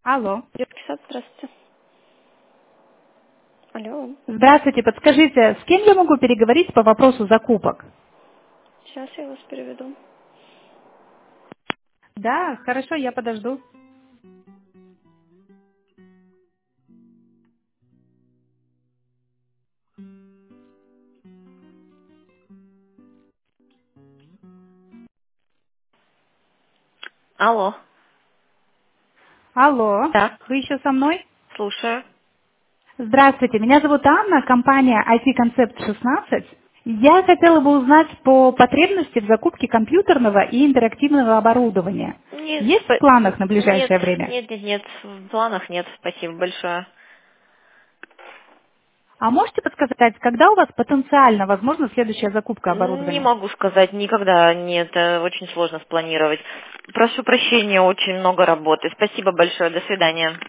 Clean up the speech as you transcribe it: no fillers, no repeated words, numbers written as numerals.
Алло. Детский сад, здравствуйте. Алло. Здравствуйте, подскажите, с кем я могу переговорить по вопросу закупок? Сейчас я вас переведу. Да, хорошо, я подожду. Алло. Алло, Да, вы еще со мной? слушаю. Здравствуйте, меня зовут Анна, компания IT Concept 16. Я хотела бы узнать по потребности в закупке компьютерного и интерактивного оборудования. Нет, Есть в планах на нет, ближайшее время? нет, в планах нет. Спасибо большое. А можете подсказать, когда у вас потенциально возможна следующая закупка Не оборудования? могу сказать, никогда нет, очень сложно спланировать. Прошу прощения, очень много работы. Спасибо большое, до свидания.